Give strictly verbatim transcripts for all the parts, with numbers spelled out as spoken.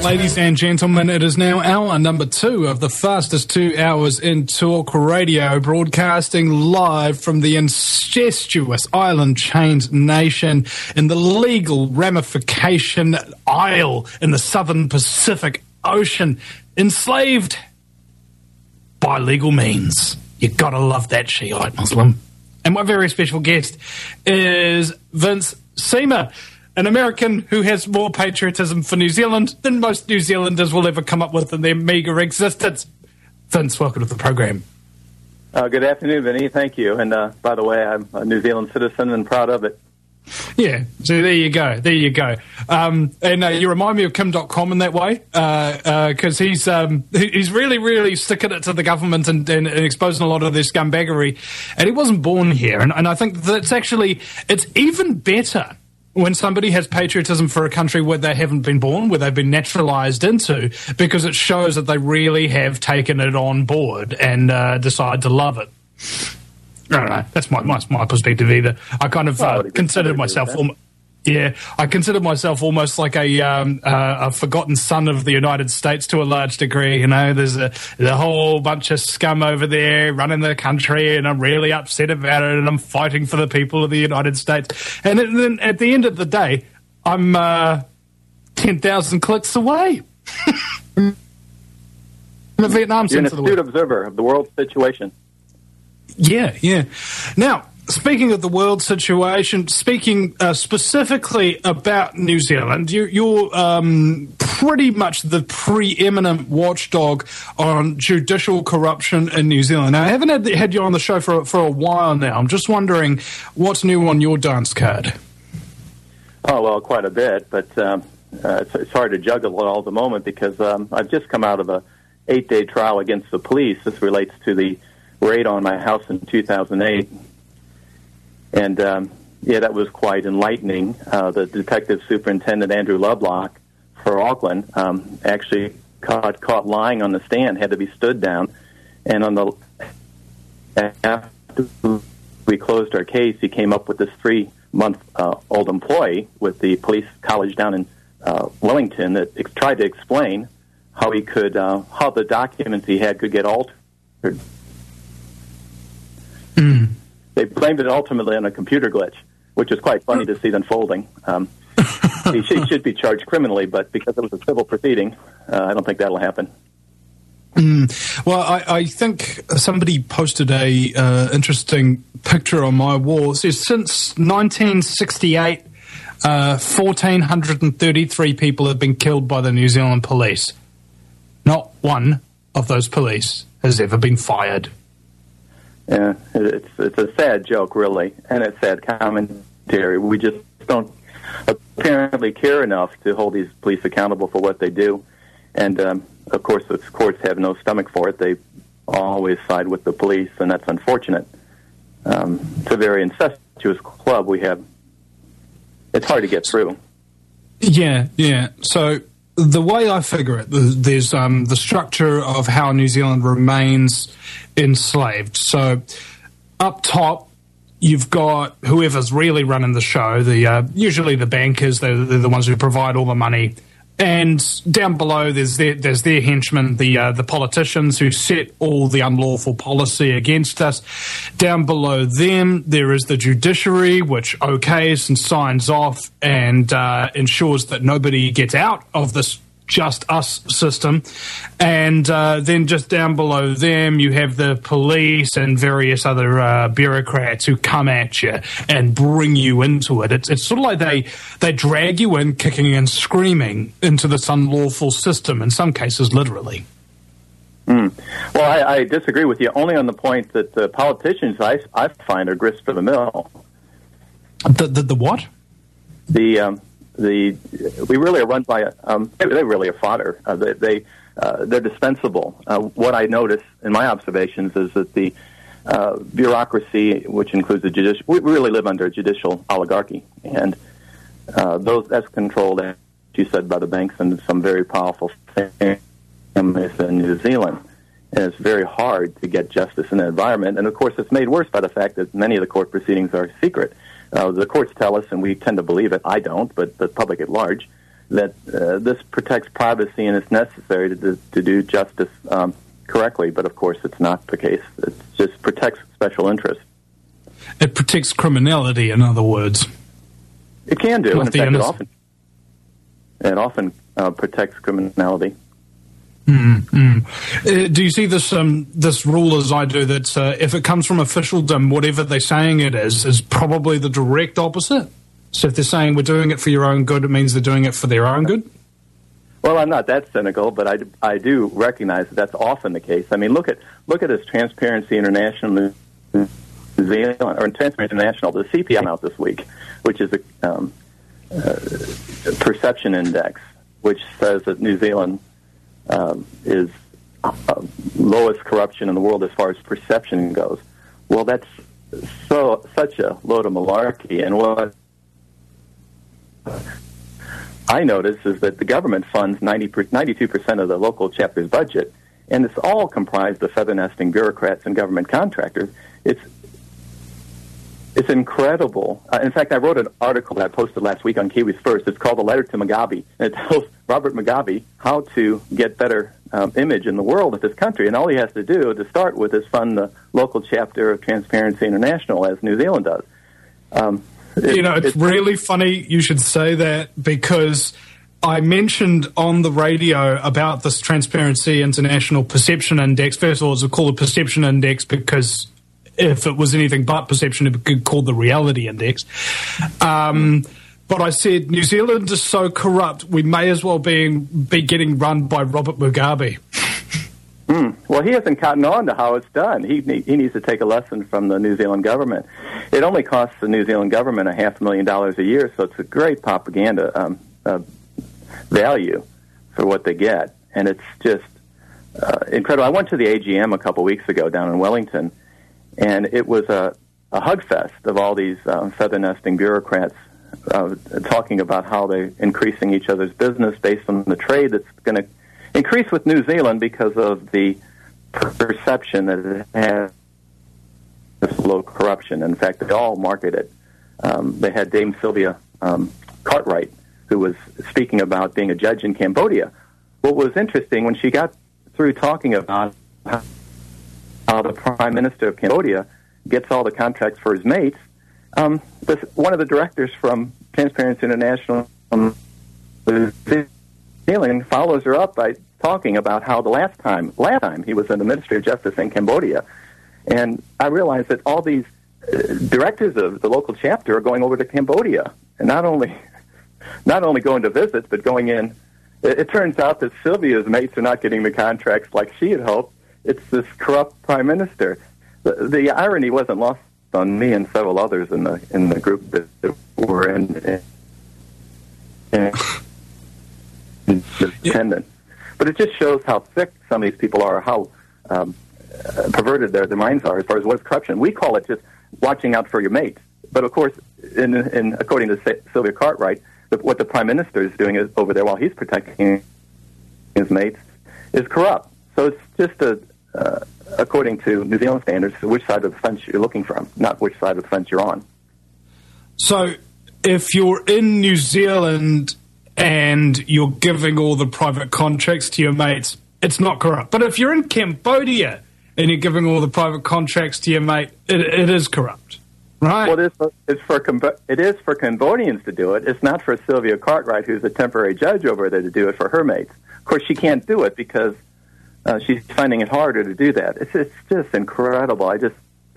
Ladies and gentlemen, it is now hour number two of the fastest two hours in talk radio, broadcasting live from the incestuous island-chained nation in the legal ramification isle in the southern Pacific Ocean, enslaved by legal means. You gotta love that Shiite Muslim. And my very special guest is Vince Seamer, an American who has more patriotism for New Zealand than most New Zealanders will ever come up with in their meagre existence. Vince, welcome to the program. Uh, good afternoon, Vinny. Thank you. And uh, by the way, I'm a New Zealand citizen and proud of it. Yeah, so there you go, there you go. Um, and uh, you remind me of Kim Dotcom in that way, because uh, uh, he's um, he's really, really sticking it to the government and, and, and exposing a lot of their scumbaggery. And he wasn't born here, and, and I think that's actually, it's even better when somebody has patriotism for a country where they haven't been born, where they've been naturalised into, because it shows that they really have taken it on board and uh, decide to love it. I don't know. That's my my, my perspective. Either I kind of uh, considered myself, al- yeah, I considered myself almost like a um, uh, a forgotten son of the United States to a large degree. You know, there's a, there's a whole bunch of scum over there running the country, and I'm really upset about it, and I'm fighting for the people of the United States. And then at the end of the day, I'm uh, ten thousand clicks away from the Vietnam You're an sense of the word. astute observer of the world situation. Yeah, yeah. Now, speaking of the world situation, speaking uh, specifically about New Zealand, you, you're um, pretty much the preeminent watchdog on judicial corruption in New Zealand. Now, I haven't had, had you on the show for, for a while now. I'm just wondering what's new on your dance card. Oh, well, quite a bit, but um, uh, it's, it's hard to juggle it all at the moment because um, I've just come out of a eight-day trial against the police. This relates to the raid on my house in two thousand eight. And, um, yeah, that was quite enlightening. Uh, the detective superintendent, Andrew Lovelock, for Auckland, um, actually caught, caught lying on the stand, had to be stood down. And on the after we closed our case, he came up with this three-month uh, old employee with the police college down in uh, Wellington that ex- tried to explain how he could, uh, how the documents he had could get altered. Mm. They blamed it ultimately on a computer glitch, which is quite funny to see unfolding. Um, he, should, he should be charged criminally, but because it was a civil proceeding, uh, I don't think that'll happen. Mm. Well, I, I think somebody posted a uh, interesting picture on my wall. It says, since nineteen sixty-eight, uh, one thousand four hundred thirty-three people have been killed by the New Zealand police. Not one of those police has ever been fired. Yeah, it's it's a sad joke, really, and it's sad commentary. We just don't apparently care enough to hold these police accountable for what they do. And, um, of course, the courts have no stomach for it. They always side with the police, and that's unfortunate. Um, it's a very incestuous club we have. It's hard to get through. Yeah, yeah. So the way I figure it, there's um, the structure of how New Zealand remains enslaved. So up top, you've got whoever's really running the show, the uh, usually the bankers, they're, they're the ones who provide all the money. And down below, there's their, there's their henchmen, the uh, the politicians who set all the unlawful policy against us. Down below them, there is the judiciary, which okays and signs off and uh, ensures that nobody gets out of this just us system. And uh, then just down below them, you have the police and various other uh, bureaucrats who come at you and bring you into it. It's, it's sort of like they, they drag you in kicking and screaming into this unlawful system, in some cases literally. Mm. Well, I, I disagree with you only on the point that the politicians I, I find are grist for the mill. The, the, the what? The... Um The we really are run by um, they, they really are fodder. Uh, they, they uh, they're dispensable. Uh, what I notice in my observations is that the uh, bureaucracy, which includes the judicial, we really live under a judicial oligarchy, and uh, those that's controlled, as you said, by the banks and some very powerful families in New Zealand. And it's very hard to get justice in that environment. And of course, it's made worse by the fact that many of the court proceedings are secret. Uh, the courts tell us, and we tend to believe it, I don't, but the public at large, that uh, this protects privacy and is necessary to do, to do justice um, correctly. But of course, it's not the case. It just protects special interests. It protects criminality, in other words. It can do, Not and in the fact, it innocent. often it often uh, protects criminality. Mm-hmm. Uh, do you see this um, this rule as I do, that uh, if it comes from officialdom, whatever they're saying it is, is probably the direct opposite? So if they're saying we're doing it for your own good, it means they're doing it for their own good? Well, I'm not that cynical, but I, I do recognize that that's often the case. I mean, look at look at this Transparency International New Zealand, or Transparency International, the C P I out this week, which is a um, uh, perception index, which says that New Zealand um, is uh, lowest corruption in the world as far as perception goes. Well, that's so such a load of malarkey, and what I notice is that the government funds ninety, ninety-two percent of the local chapter's budget, and it's all comprised of feather nesting bureaucrats and government contractors. It's it's incredible. Uh, in fact, I wrote an article that I posted last week on Kiwis First. It's called "A Letter to Mugabe," and it tells Robert Mugabe how to get better um, image in the world of this country. And all he has to do to start with is fund the local chapter of Transparency International, as New Zealand does. Um, It, you know, it's, it's really funny you should say that, because I mentioned on the radio about this Transparency International Perception Index. First of all, it's called a Perception Index because if it was anything but perception, it would be called the Reality Index. Um, but I said, New Zealand is so corrupt, we may as well be, be getting run by Robert Mugabe. Mm. Well, he hasn't cottoned on to how it's done. He he needs to take a lesson from the New Zealand government. It only costs the New Zealand government a half a million dollars a year, so it's a great propaganda um, uh, value for what they get, and it's just uh, incredible. I went to the A G M a couple weeks ago down in Wellington, and it was a, a hug fest of all these uh, feather nesting bureaucrats uh, talking about how they're increasing each other's business based on the trade that's going to increase with New Zealand because of the perception that it has this low corruption. In fact, they all market it. Um, they had Dame Sylvia um, Cartwright, who was speaking about being a judge in Cambodia. What was interesting, when she got through talking about how the Prime Minister of Cambodia gets all the contracts for his mates, um, this, one of the directors from Transparency International um, Zealand follows her up by talking about how the last time, last time he was in the Ministry of Justice in Cambodia, and I realized that all these uh, directors of the local chapter are going over to Cambodia, and not only, not only going to visits, but going in. It, it turns out that Sylvia's mates are not getting the contracts like she had hoped. It's this corrupt prime minister. The, the irony wasn't lost on me and several others in the in the group that, that were in. in, in attendance. But it just shows how thick some of these people are, how um, uh, perverted their, their minds are as far as what's corruption. We call it just watching out for your mates. But of course, in, in according to Sylvia Cartwright, the, what the Prime Minister is doing is, over there while he's protecting his mates is corrupt. So it's just a, uh, according to New Zealand standards, which side of the fence you're looking from, not which side of the fence you're on. So if you're in New Zealand and you're giving all the private contracts to your mates, it's not corrupt. But if you're in Cambodia and you're giving all the private contracts to your mate, it, it is corrupt, right? Well, it is, for, it's for, it is for Cambodians to do it. It's not for Sylvia Cartwright, who's a temporary judge over there, to do it for her mates. Of course, she can't do it because uh, she's finding it harder to do that. It's, it's just incredible. I just,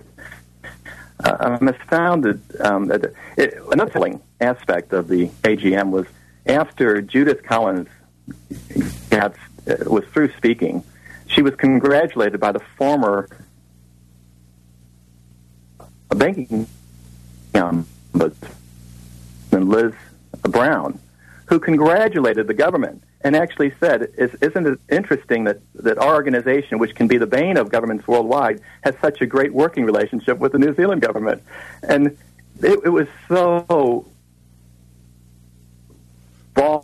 uh, I'm astounded. Um, that it, another thrilling aspect of the A G M was after Judith Collins got, uh, was through speaking, she was congratulated by the former banking ombudsman, Liz Brown, who congratulated the government and actually said, isn't it interesting that, that our organization, which can be the bane of governments worldwide, has such a great working relationship with the New Zealand government? And it, it was so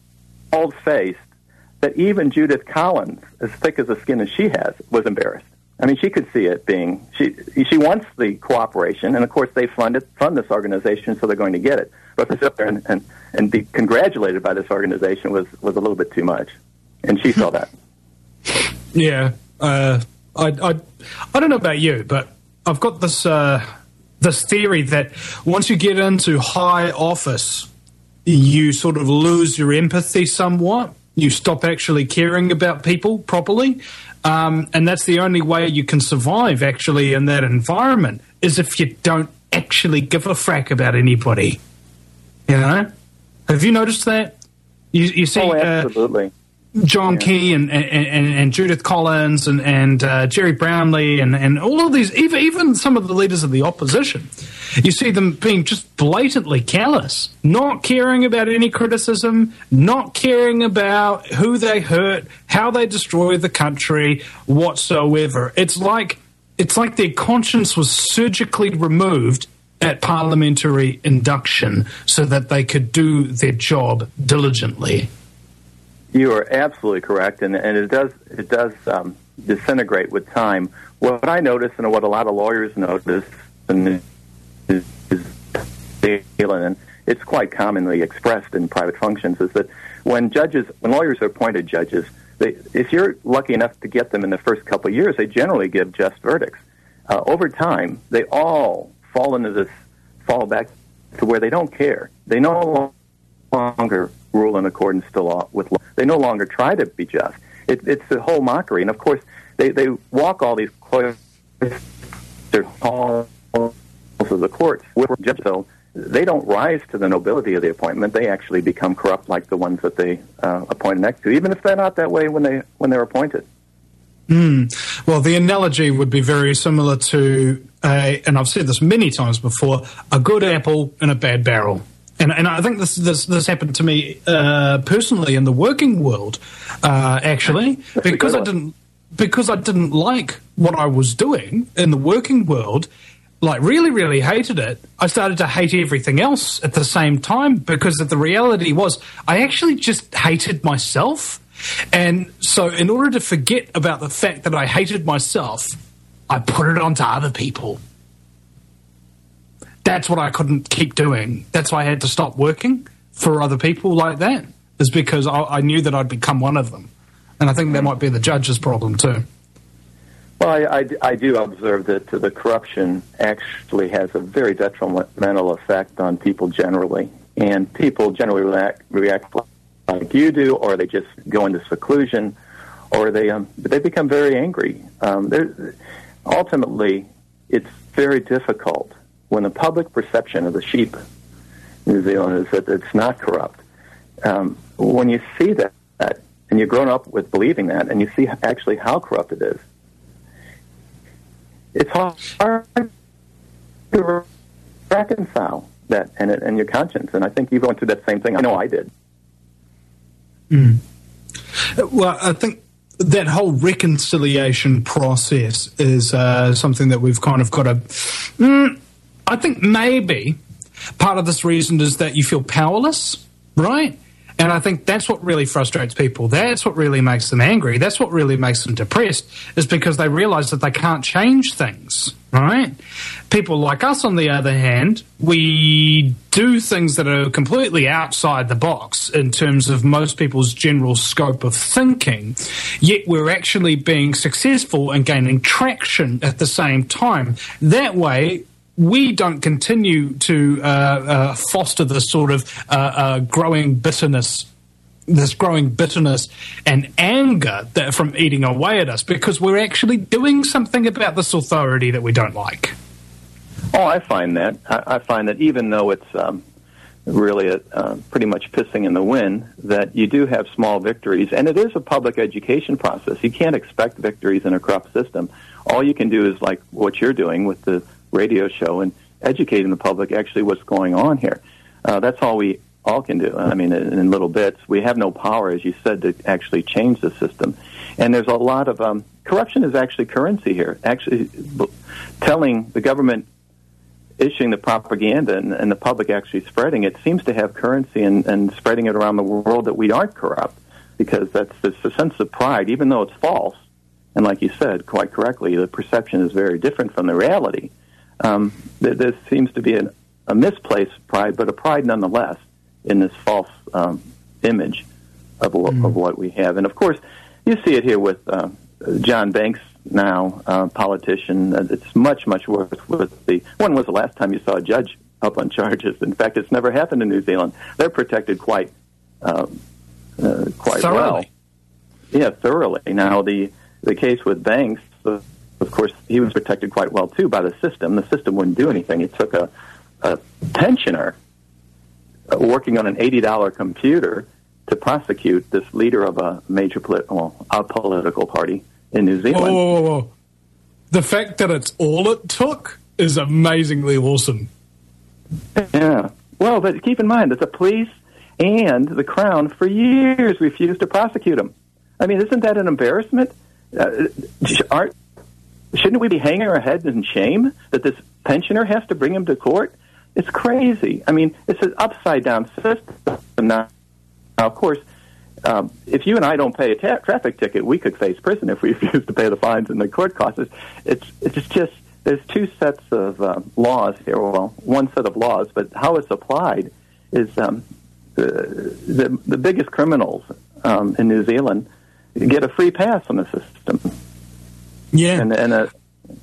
bald-faced that even Judith Collins, as thick as the skin as she has, was embarrassed. I mean, she could see it being, she she wants the cooperation, and of course they fund it, fund this organization, so they're going to get it. But to sit there and, and, and be congratulated by this organization was, was a little bit too much. And she saw that. Yeah. Uh, I, I, I don't know about you, but I've got this, uh, this theory that once you get into high office, you sort of lose your empathy somewhat. You stop actually caring about people properly. Um, and that's the only way you can survive, actually, in that environment, is if you don't actually give a frack about anybody. You know? Have you noticed that? You, you see, oh, absolutely. Uh, John yeah. Key and, and, and, and Judith Collins and, and uh, Jerry Brownlee and, and all of these, even, even some of the leaders of the opposition, you see them being just blatantly callous, not caring about any criticism, not caring about who they hurt, how they destroy the country, whatsoever. It's like it's like their conscience was surgically removed at parliamentary induction so that they could do their job diligently. You are absolutely correct, and, and it does it does um, disintegrate with time. What I notice, and what a lot of lawyers notice, and is, is, and it's quite commonly expressed in private functions, is that when judges, when lawyers are appointed judges, they, if you're lucky enough to get them in the first couple of years, they generally give just verdicts. Uh, over time, they all fall into this, fall back to where they don't care. They no longer rule in accordance to law with law. They no longer try to be just. It, it's a whole mockery. And, of course, they, they walk all these cloisters halls of the courts with judges. So they don't rise to the nobility of the appointment. They actually become corrupt like the ones that they uh, appointed next to, even if they're not that way when, they, when they're appointed. Mm. Well, the analogy would be very similar to, a, and I've said this many times before, a good apple and a bad barrel. And, and I think this this, this happened to me uh, personally in the working world, uh, actually, because I didn't because I didn't like what I was doing in the working world. Like, really, really hated it. I started to hate everything else at the same time because the reality was I actually just hated myself. And so in order to forget about the fact that I hated myself, I put it onto other people. That's what I couldn't keep doing. That's why I had to stop working for other people like that, is because I, I knew that I'd become one of them. And I think that might be the judge's problem too. Well, I, I, I do observe that the corruption actually has a very detrimental effect on people generally. And people generally react, react like you do, or they just go into seclusion, or they um, they become very angry. Um, ultimately, it's very difficult when the public perception of the sheep in New Zealand is that it's not corrupt. Um, when you see that, that, and you've grown up with believing that, and you see actually how corrupt it is, it's hard to reconcile that and, and your conscience. And I think you've gone through that same thing. I know I did. Mm. Well, I think that whole reconciliation process is uh, something that we've kind of got to... Mm, I think maybe part of this reason is that you feel powerless, right? And I think that's what really frustrates people. That's what really makes them angry. That's what really makes them depressed, is because they realize that they can't change things, right? People like us, on the other hand, we do things that are completely outside the box in terms of most people's general scope of thinking, yet we're actually being successful and gaining traction at the same time. That way, we don't continue to uh, uh, foster this sort of uh, uh, growing bitterness, this growing bitterness and anger that from eating away at us, because we're actually doing something about this authority that we don't like. Oh, I find that. I, I find that even though it's um, really a, uh, pretty much pissing in the wind, that you do have small victories, and it is a public education process. You can't expect victories in a corrupt system. All you can do is like what you're doing with the radio show and educating the public actually what's going on here. Uh, that's all we all can do. I mean, in, in little bits. We have no power, as you said, to actually change the system. And there's a lot of um, corruption is actually currency here. Actually, b- telling the government, issuing the propaganda, and, and the public actually spreading it seems to have currency and, and spreading it around the world that we aren't corrupt, because that's it's a sense of pride, even though it's false. and like you said, quite correctly, the perception is very different from the reality. Um, there, there seems to be an, a misplaced pride, but a pride nonetheless in this false um, image of, mm. of what we have. And, of course, you see it here with uh, John Banks now, uh, politician. It's much, much worse with the... When was the last time you saw a judge up on charges? In fact, it's never happened in New Zealand. They're protected quite uh, uh, quite thoroughly. well. Yeah, thoroughly. Now, the, the case with Banks, uh, of course, he was protected quite well, too, by the system. The system wouldn't do anything. It took a, a pensioner uh, working on an eighty dollars computer to prosecute this leader of a major polit- well, a political party in New Zealand. Whoa, whoa, whoa, whoa. The fact that it's all it took is amazingly awesome. Yeah. Well, but keep in mind that the police and the Crown for years refused to prosecute him. I mean, isn't that an embarrassment? Uh, aren't, shouldn't we be hanging our heads in shame that this pensioner has to bring him to court? It's crazy. I mean, it's an upside-down system now. Now, of course, um, if you and I don't pay a ta- traffic ticket, we could face prison if we refuse to pay the fines and the court costs. It's, it's just, there's two sets of uh, laws here. Well, one set of laws, but how it's applied is um, the, the, the biggest criminals um, in New Zealand get a free pass on the system. Yeah. And, and a,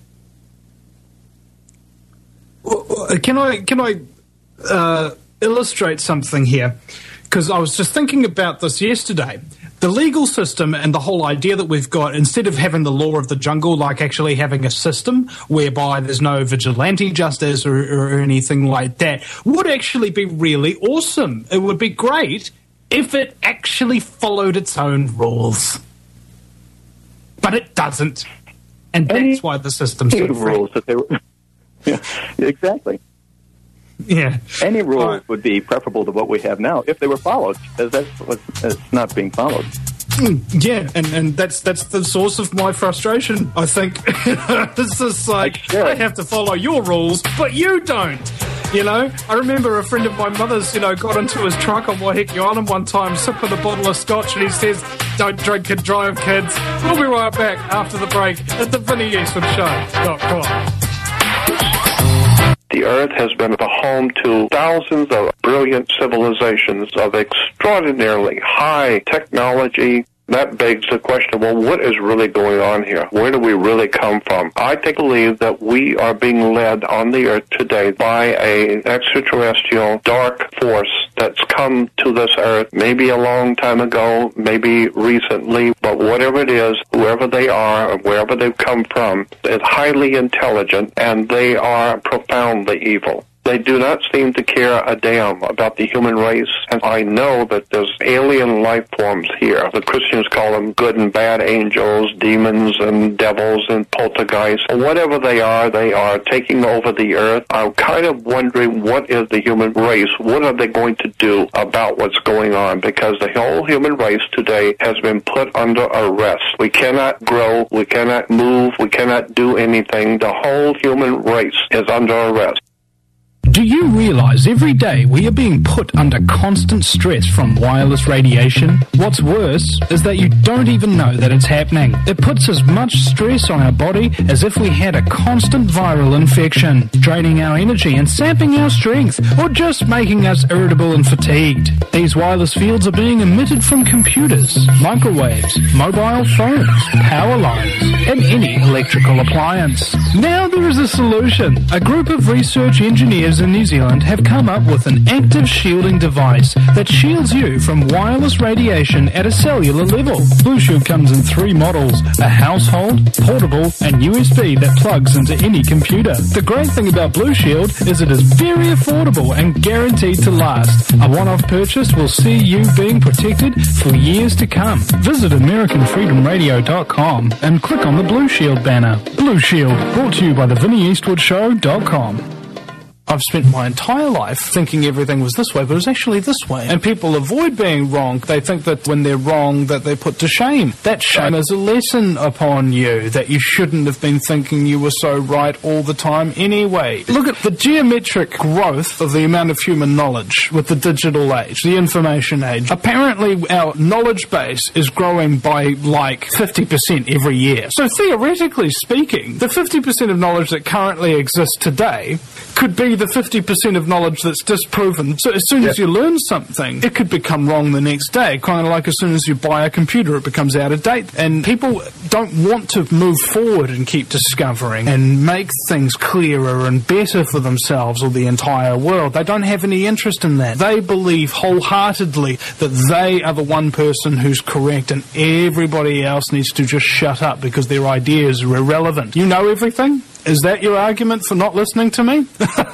Can I, can I uh, illustrate something here? Because I was just thinking about this yesterday. The legal system and the whole idea that we've got, instead of having the law of the jungle, like actually having a system whereby there's no vigilante justice or, or anything like that, would actually be really awesome. It would be great if it actually followed its own rules. But it doesn't. And that's any, why the system's so rules that they were, yeah, exactly. Yeah. Any rules right. would be preferable to what we have now if they were followed, as that's what's not being followed. Yeah, and, and that's that's the source of my frustration, I think. This is like, sure. I have to follow your rules, but you don't. You know, I remember a friend of my mother's, you know, got into his truck on Waiheke Island one time, sipping a bottle of scotch, and he says, "Don't drink and drive, kids." We'll be right back after the break at the Vinnie Eastwood Show dot com. The Earth has been the home to thousands of brilliant civilizations of extraordinarily high technology. That begs the question, well, what is really going on here? Where do we really come from? I think believe that we are being led on the Earth today by an extraterrestrial dark force that's come to this Earth maybe a long time ago, maybe recently, but whatever it is, whoever they are or wherever they've come from, is highly intelligent and they are profoundly evil. They do not seem to care a damn about the human race, and I know that there's alien life forms here. The Christians call them good and bad angels, demons and devils and poltergeists. Whatever they are, they are taking over the earth. I'm kind of wondering, what is the human race? What are they going to do about what's going on? Because the whole human race today has been put under arrest. We cannot grow, we cannot move, we cannot do anything. The whole human race is under arrest. Do you realize every day we are being put under constant stress from wireless radiation? What's worse is that you don't even know that it's happening. It puts as much stress on our body as if we had a constant viral infection, draining our energy and sapping our strength, or just making us irritable and fatigued. These wireless fields are being emitted from computers, microwaves, mobile phones, power lines, and any electrical appliance. Now there is a solution. A group of research engineers in New Zealand have come up with an active shielding device that shields you from wireless radiation at a cellular level. Blue Shield comes in three models: a household, portable, and U S B that plugs into any computer. The great thing about Blue Shield is it is very affordable and guaranteed to last. A one-off purchase will see you being protected for years to come. Visit American Freedom Radio dot com and click on the Blue Shield banner. Blue Shield, brought to you by the Vinnie Eastwood Show dot com. I've spent my entire life thinking everything was this way, but it was actually this way. And people avoid being wrong. They think that when they're wrong, that they're put to shame. That shame is a lesson upon you, that you shouldn't have been thinking you were so right all the time anyway. Look at the geometric growth of the amount of human knowledge with the digital age, the information age. Apparently, our knowledge base is growing by like fifty percent every year. So theoretically speaking, the fifty percent of knowledge that currently exists today could be the fifty percent of knowledge that's disproven. So as soon yeah. as you learn something, it could become wrong the next day. Kind of like as soon as you buy a computer, it becomes out of date. And people don't want to move forward and keep discovering and make things clearer and better for themselves or the entire world. They don't have any interest in that. They believe wholeheartedly that they are the one person who's correct and everybody else needs to just shut up because their ideas are irrelevant. You know everything? Is that your argument for not listening to me?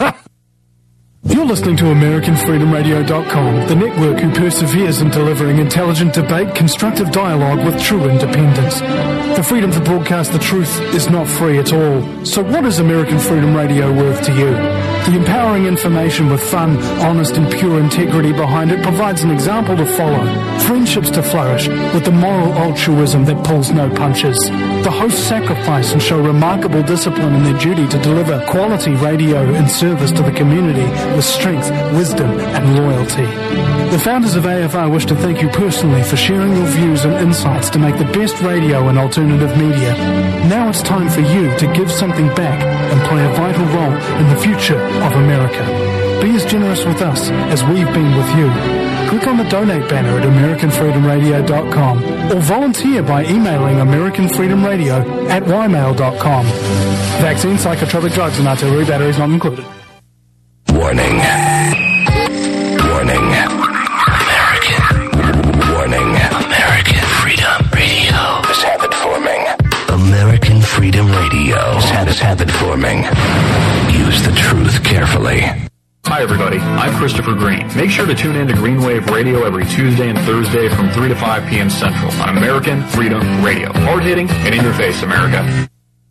You're listening to American Freedom Radio dot com, the network who perseveres in delivering intelligent debate, constructive dialogue with true independence. The freedom to broadcast the truth is not free at all. So what is American Freedom Radio worth to you? The empowering information with fun, honest and pure integrity behind it provides an example to follow. Friendships to flourish with the moral altruism that pulls no punches. The hosts sacrifice and show remarkable discipline in their duty to deliver quality radio in service to the community with strength, wisdom and loyalty. The founders of A F R wish to thank you personally for sharing your views and insights to make the best radio and alternative media. Now it's time for you to give something back and play a vital role in the future of America. Be as generous with us as we've been with you. Click on the donate banner at American Freedom Radio dot com or volunteer by emailing American Freedom Radio at y mail dot com. Vaccine, psychotropic drugs and artillery batteries not included. Warning. Warning. American. Warning. American Freedom Radio is habit forming. American Freedom Radio is habit forming. Use the truth carefully. Hi, everybody. I'm Christopher Green. Make sure to tune in to Green Wave Radio every Tuesday and Thursday from three to five p.m. Central on American Freedom Radio. Hard-hitting and in your face, America.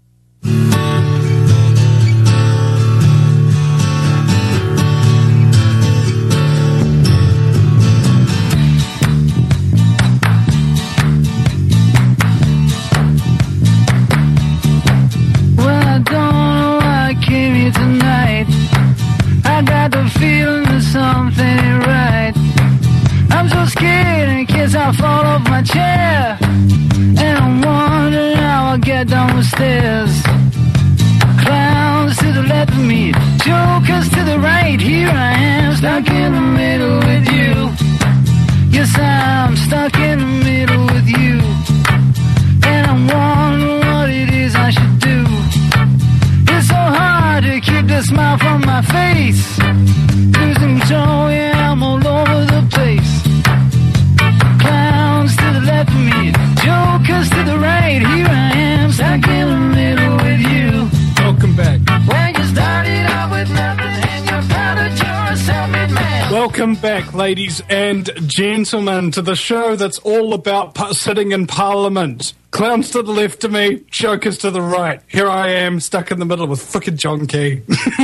I got the feeling that something ain't right. I'm so scared in case I fall off my chair, and I'm wondering how I'll get down the stairs. Clowns to the left of me, jokers to the right. Here I am, stuck in the middle with you. Yes, I'm stuck in the middle with you, and I'm wondering what it is I should do. It's so hard to keep the smile from my face. Losing control, yeah, I'm all over the place. Clowns to the left of me, jokers to the right. Here I am, stuck in the middle with you. Welcome back. When you started out with nothing and you're proud that you're a self-made man. Welcome back, ladies and gentlemen, to the show that's all about pu- sitting in Parliament. Clowns to the left of me, jokers to the right. Here I am, stuck in the middle with frickin' John Key.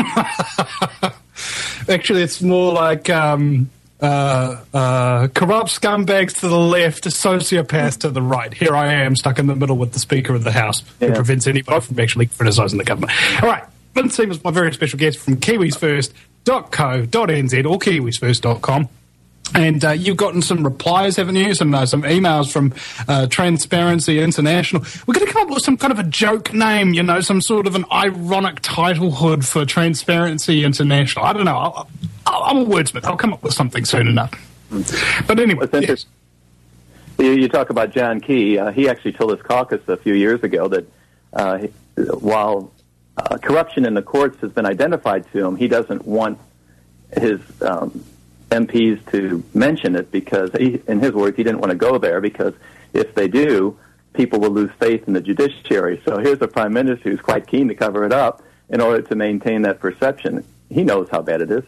Actually, it's more like um, uh, uh, corrupt scumbags to the left, sociopaths to the right. Here I am, stuck in the middle with the Speaker of the House, yeah. who prevents anybody from actually criticising the government. All right, Vince Seamus, my very special guest from kiwis first dot co dot n z or kiwis first dot com. And uh, you've gotten some replies, haven't you? Some uh, some emails from uh, Transparency International. We're going to come up with some kind of a joke name, you know, some sort of an ironic titlehood for Transparency International. I don't know. I'll, I'll, I'm a wordsmith. I'll come up with something soon enough. But anyway, yes. you, you talk about John Key. Uh, he actually told his caucus a few years ago that uh, he, while uh, corruption in the courts has been identified to him, he doesn't want his Um, M Ps to mention it because, he, in his words, he didn't want to go there because if they do, people will lose faith in the judiciary. So here's a prime minister who's quite keen to cover it up in order to maintain that perception. He knows how bad it is.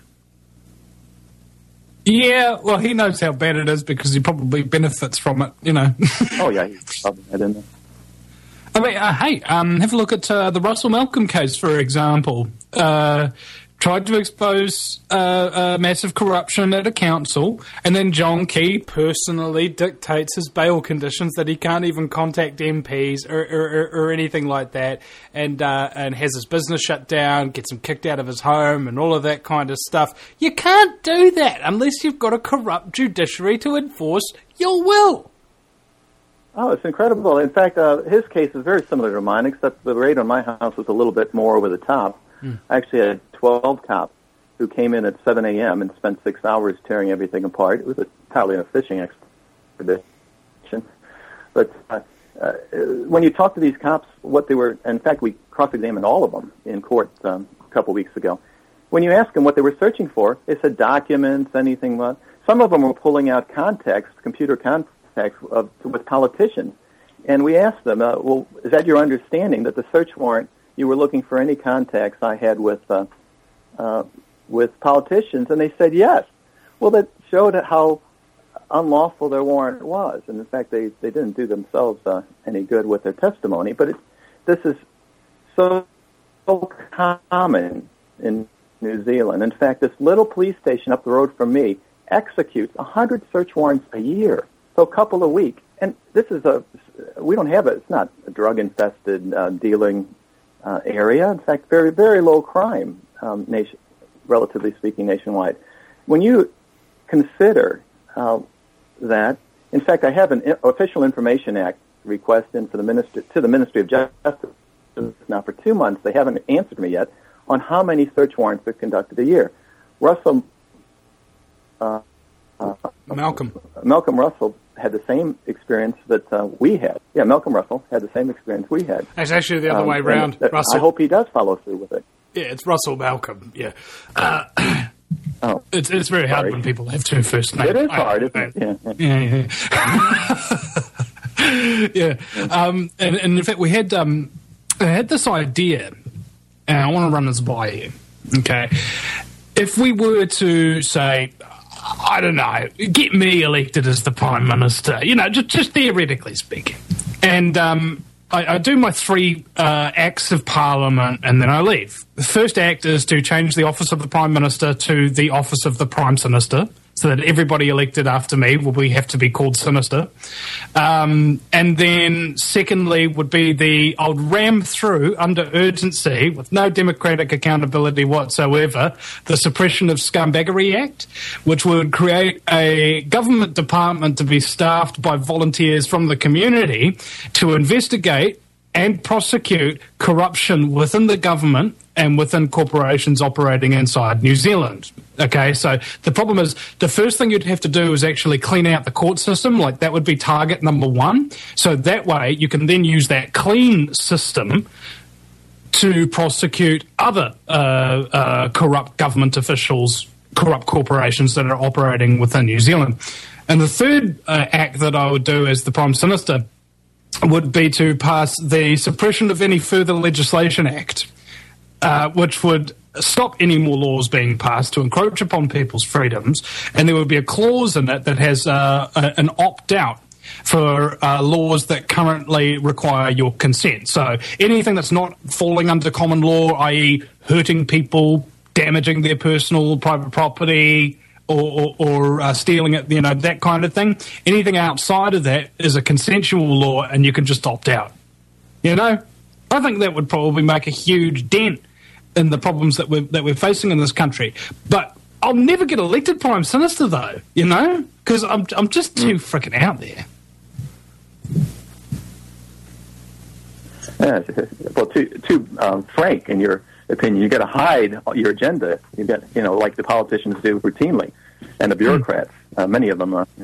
Yeah, well, he knows how bad it is because he probably benefits from it, you know. Oh, yeah, he's probably had in there. I mean, uh, hey, um, have a look at uh, the Russell Malcolm case, for example. Uh, tried to expose uh, uh, massive corruption at a council, and then John Key personally dictates his bail conditions that he can't even contact M Ps or, or, or anything like that, and uh, and has his business shut down, gets him kicked out of his home, and all of that kind of stuff. You can't do that unless you've got a corrupt judiciary to enforce your will. Oh, it's incredible. In fact, uh, his case is very similar to mine, except the raid on my house was a little bit more over the top. Mm. I actually had twelve cops who came in at seven a.m. and spent six hours tearing everything apart. It was entirely a fishing expedition. But uh, uh, when you talk to these cops, what they were, in fact, we cross-examined all of them in court um, a couple weeks ago. When you ask them what they were searching for, they said documents, anything. Uh, some of them were pulling out contacts, computer contacts, Of, with politicians. And we asked them, uh, well, is that your understanding that the search warrant, you were looking for any contacts I had with uh, uh, with politicians? And they said yes. Well, that showed how unlawful their warrant was. And in fact, they, they didn't do themselves uh, any good with their testimony. But it, this is so, so common in New Zealand. In fact, this little police station up the road from me executes one hundred search warrants a year. So a couple a week. And this is a, we don't have it, it's not a drug-infested uh, dealing uh, area. In fact, very, very low crime, um, nation, relatively speaking, nationwide. When you consider uh, that, in fact, I have an I- Official Information Act request in for the minister, to the Ministry of Justice. Now, for two months, they haven't answered me yet on how many search warrants are conducted a year. Russell... Uh, uh, Malcolm. Malcolm Russell had the same experience that uh, we had. Yeah, Malcolm Russell had the same experience we had. It's actually the other um, way around. That, Russell. I hope he does follow through with it. Yeah, it's Russell Malcolm. Yeah. Uh, oh, it's it's very hard sorry. when people have two first names. It is I, hard, I, isn't it? Yeah. Yeah. yeah. yeah. Um, and, and in fact, we had um, I had this idea, and I want to run this by you. Okay, if we were to say, I don't know, get me elected as the Prime Minister, you know, just, just theoretically speaking. And um, I, I do my three uh, acts of Parliament and then I leave. The first act is to change the office of the Prime Minister to the office of the Prime Sinister, so that everybody elected after me will be, have to be called Sinister. Um, and then secondly would be the, I would ram through under urgency with no democratic accountability whatsoever, the Suppression of Scumbaggery Act, which would create a government department to be staffed by volunteers from the community to investigate and prosecute corruption within the government and within corporations operating inside New Zealand. Okay, so the problem is the first thing you'd have to do is actually clean out the court system. Like, that would be target number one. So that way you can then use that clean system to prosecute other uh, uh, corrupt government officials, corrupt corporations that are operating within New Zealand. And the third uh, act that I would do as the Prime Minister would be to pass the Suppression of Any Further Legislation Act, uh, which would stop any more laws being passed to encroach upon people's freedoms, and there would be a clause in it that has uh, a, an opt-out for uh, laws that currently require your consent. So anything that's not falling under common law, that is hurting people, damaging their personal private property, or, or, or uh, stealing it, you know, that kind of thing. Anything outside of that is a consensual law, and you can just opt out. You know? I think that would probably make a huge dent in the problems that we're, that we're facing in this country. But I'll never get elected Prime Minister, though, you know? Because I'm, I'm just too freaking out there. Yeah, well, too, too um, frank in your opinion. You got to hide your agenda. You got, you know, like the politicians do routinely, and the bureaucrats. Mm. Uh, many of them are.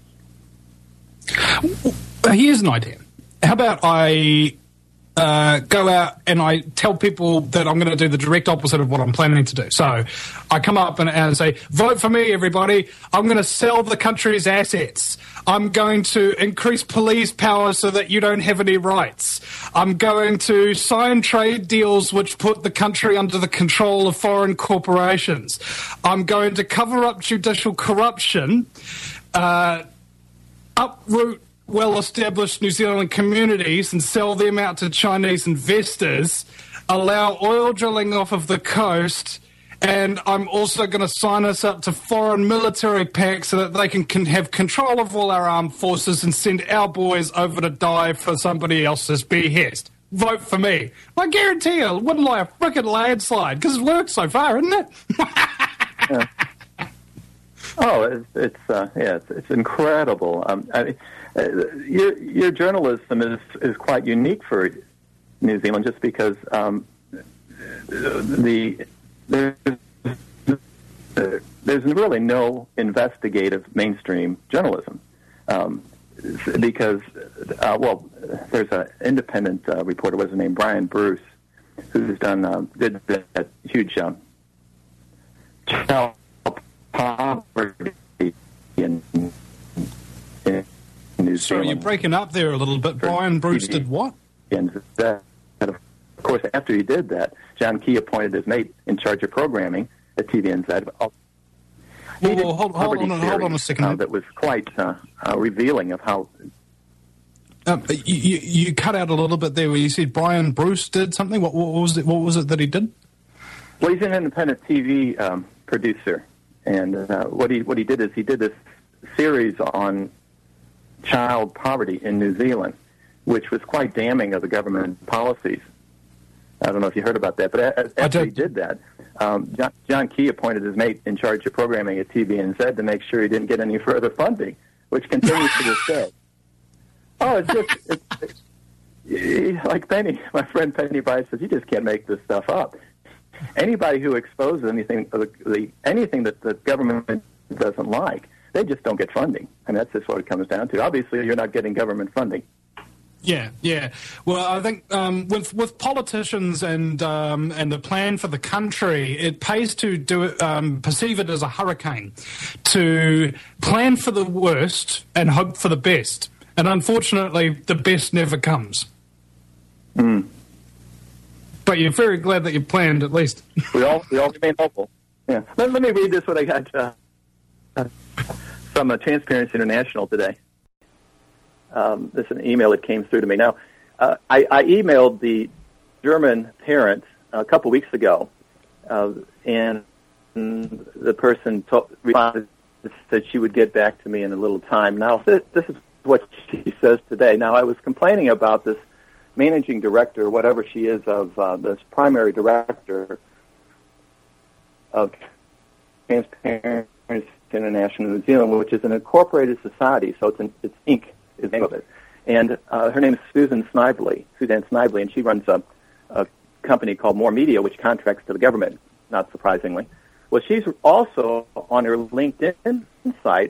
Yeah. Here's an idea. How about I uh, go out and I tell people that I'm going to do the direct opposite of what I'm planning to do. So I come up and, and say, vote for me, everybody. I'm going to sell the country's assets. I'm going to increase police power so that you don't have any rights. I'm going to sign trade deals which put the country under the control of foreign corporations. I'm going to cover up judicial corruption, uh, uproot well-established New Zealand communities and sell them out to Chinese investors, allow oil drilling off of the coast, And I'm also going to sign us up to foreign military pacts so that they can, can have control of all our armed forces and send our boys over to die for somebody else's behest. Vote for me. I guarantee you, it wouldn't like a frickin' landslide, because it's worked so far, isn't it? Yeah. Oh, it's, it's uh, yeah, it's, it's incredible. Um, I mean, uh, your your journalism is is quite unique for New Zealand, just because um, the there's there's really no investigative mainstream journalism, um, because uh, well, there's an independent uh, reporter, what's his name, Brian Bruce, who's done uh, did that huge um, child poverty in, in New Zealand. Sorry, you're breaking up there a little bit. Brian Bruce did what? And that, of course, after he did that, John Key appointed his mate in charge of programming at T V N Z. Well, well, hold, hold, on, hold on a second. Uh, that was quite uh, uh, revealing of how... Um, you, you cut out a little bit there where you said Brian Bruce did something. What, what was it? What was it that he did? Well, he's an independent T V um, producer. And uh, what he what he did is he did this series on child poverty in New Zealand, which was quite damning of the government policies. I don't know if you heard about that, but as, after he did that, um, John, John Key appointed his mate in charge of programming at T V N Z to make sure he didn't get any further funding, which continues to this day. Oh, it's just it's, it's, like Penny, my friend Penny Bice says, you just can't make this stuff up. Anybody who exposes anything, the, the, anything that the government doesn't like, they just don't get funding. And that's just what it comes down to. Obviously, you're not getting government funding. Yeah, yeah. Well, I think um, with with politicians and um, and the plan for the country, it pays to do it, um, perceive it as a hurricane, to plan for the worst and hope for the best. And unfortunately, the best never comes. Hmm. But you're very glad that you planned, at least. we all we all remain hopeful. Yeah. Let, let me read this. What I got uh, uh, from uh, Transparency International today. Um, this is an email that came through to me. Now, uh, I, I emailed the German parent a couple weeks ago, uh, and the person told, responded, said she would get back to me in a little time. Now, this, this is what she says today. Now, I was complaining about this managing director, whatever she is, of uh, this primary director of Transparency International New Zealand, which is an incorporated society, so it's, an, it's Incorporated is the name of it. And uh, her name is Susan Snively, Suzanne Snively, and she runs a, a company called More Media, which contracts to the government, not surprisingly. Well, she's also, on her LinkedIn site,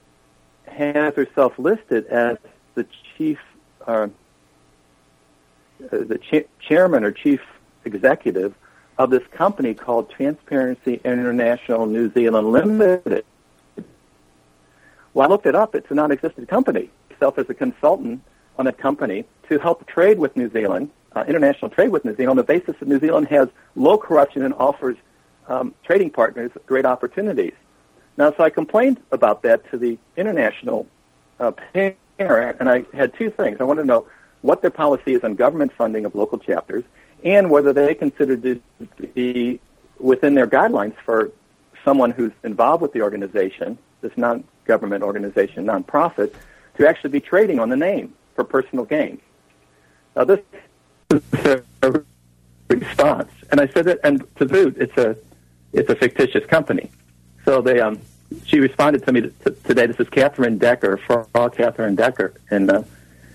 has herself listed as the chief, uh, the cha- chairman or chief executive of this company called Transparency International New Zealand Limited. Well, I looked it up. It's a non-existent company. Herself as a consultant on that company to help trade with New Zealand, uh, international trade with New Zealand, on the basis that New Zealand has low corruption and offers um, trading partners great opportunities. Now, so I complained about that to the international uh, parent, and I had two things. I wanted to know what their policy is on government funding of local chapters, and whether they considered it to be within their guidelines for someone who's involved with the organization, this non-government organization, non-profit, to actually be trading on the name for personal gain. Now, this is a response, and I said that, and to boot, it's a it's a fictitious company. So they, um, she responded to me t- t- today. This is Catherine Decker, for all Catherine Decker in uh,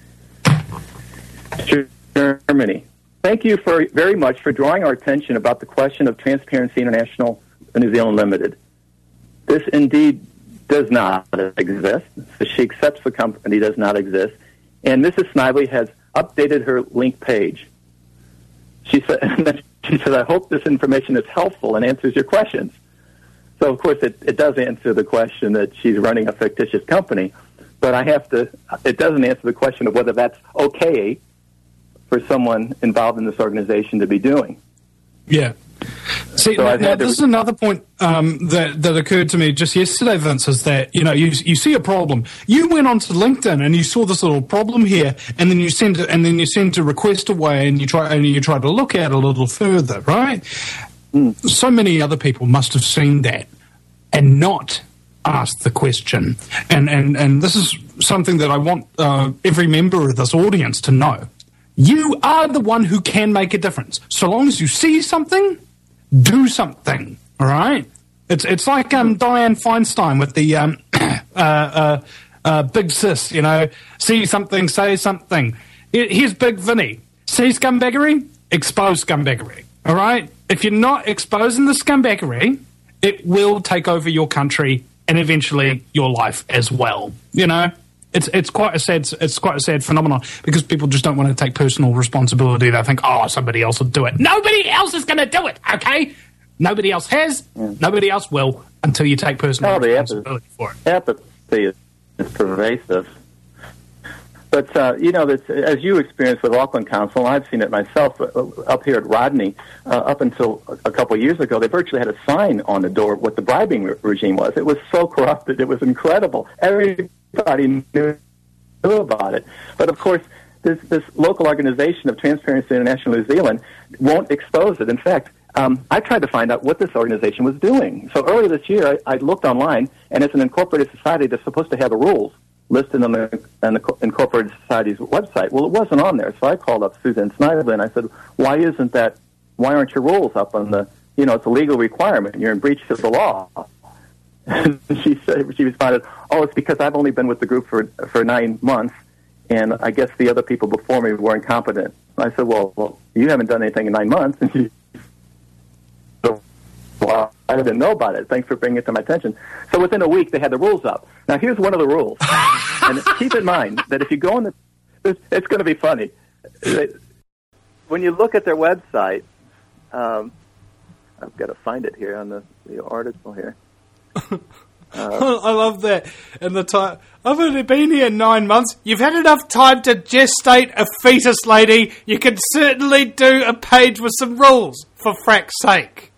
Germany. Thank you for very much for drawing our attention about the question of Transparency International New Zealand Limited. This indeed does not exist. So she accepts the company does not exist. And Missus Snively has updated her link page. She said, she said, I hope this information is helpful and answers your questions. So, of course, it, it does answer the question that she's running a fictitious company. But I have to, it doesn't answer the question of whether that's okay for someone involved in this organization to be doing. Yeah. See, so now, now this is another point um, that that occurred to me just yesterday, Vince, is that, you know, you you see a problem. You went onto LinkedIn and you saw this little problem here, and then you sent it, and then you sent a request away, and you try and you try to look at it a little further, right? Mm. So many other people must have seen that and not asked the question. And, and, and this is something that I want uh, every member of this audience to know. You are the one who can make a difference. So long as you see something, do something, all right? It's it's like um, Dianne Feinstein with the um, uh, uh, uh, Big Sis, you know, see something, say something. Here's Big Vinny. See scumbaggery? Expose scumbaggery, all right? If you're not exposing the scumbaggery, it will take over your country and eventually your life as well, you know? It's it's quite a sad it's quite a sad phenomenon because people just don't want to take personal responsibility. They think, oh, somebody else will do it. Nobody else is going to do it. Okay, nobody else has. Yeah. Nobody else will until you take personal oh, responsibility apathy, for it. Apathy is, is pervasive. But uh, you know, this, as you experienced with Auckland Council, I've seen it myself uh, up here at Rodney. Uh, up until a couple of years ago, they virtually had a sign on the door what the bribing re- regime was. It was so corrupted; it was incredible. Every Everybody knew about it. But, of course, this, this local organization of Transparency International New Zealand won't expose it. In fact, um, I tried to find out what this organization was doing. So earlier this year, I, I looked online, and it's an incorporated society that's supposed to have the rules listed on the, on the Incorporated Society's website. Well, it wasn't on there, so I called up Suzanne Snyder, and I said, why isn't that, why aren't your rules up on the, you know, it's a legal requirement. You're in breach of the law. And she said, she responded, oh, it's because I've only been with the group for for nine months, and I guess the other people before me were incompetent. I said, well, well you haven't done anything in nine months. And she said, well, I didn't know about it. Thanks for bringing it to my attention. So within a week, they had the rules up. Now, here's one of the rules. And keep in mind that if you go on the, it's, it's going to be funny. When you look at their website, um, I've got to find it here on the, the article here. Uh, I love that. And the time I've only been here nine months. You've had enough time to gestate a fetus, lady. You can certainly do a page with some rules, for frack's sake.